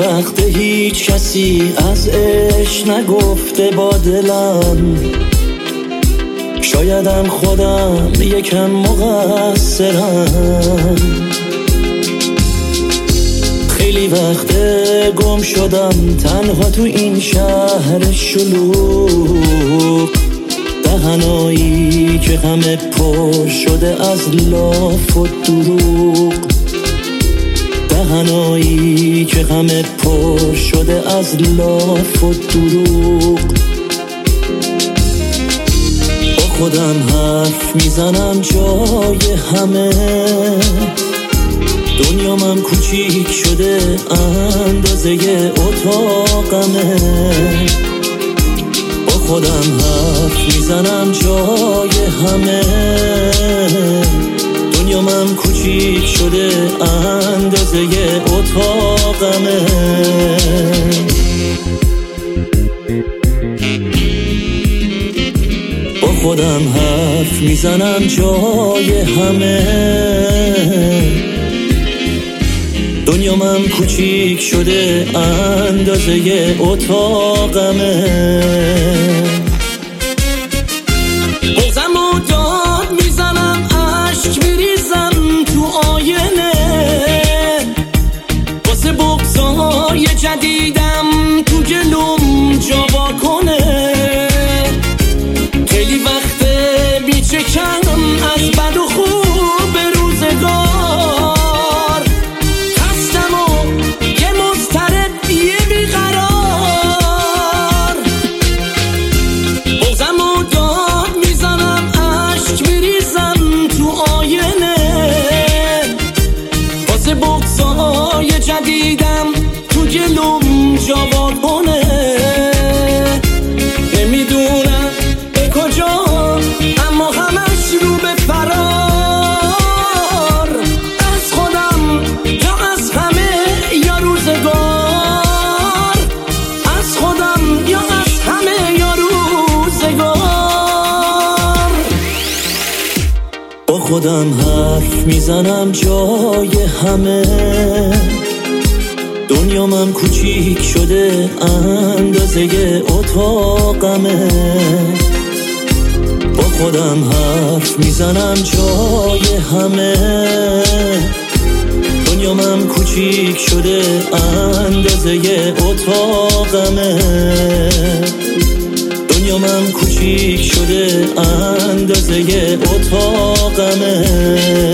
وقت هیچ کسی از عشق نگفته با دلم، شایدم خودم یکم مقصرم. خیلی وقت گم شدم تنها تو این شهر شلوغ، دهنایی که همه پر شده از لاف و دروغ، دهنایی که همه پر شده از لاف و دروغ. با خودم حرف میزنم جای همه، دنیام کوچیک شده اندازه اتاقمه. با خودم حرف میزنم جای همه، دنیام کوچیک شده اندازه اتاقمه. با خودم حرف میزنم جای همه، دنیام کوچیک شده اندازه اتاقمه. بغضم و داد میزنم عشق میریزم تو آینه، واسه بغضای جدیدم تو جلوم جا کنه. خیلی وقته بیچکم از بد و خوب روزگار، خستم و یه مضطرب یه بیقرار. بغضم و داد میزنم عشق میریزم تو آینه، واسه بغضای جدیدم تو جلوم جا کنه. نمیدونم به کجا اما همش رو به فرار، از خودم یا از همه یا روزگار، از خودم یا از همه یا روزگار. با خودم حرف میزنم جای همه، دنیام کوچیک شده اندازه اتاقمه. با خودم حرف میزنم جای همه، دنیام کوچیک شده اندازه اتاقمه. دنیام کوچیک شده اندازه اتاقمه.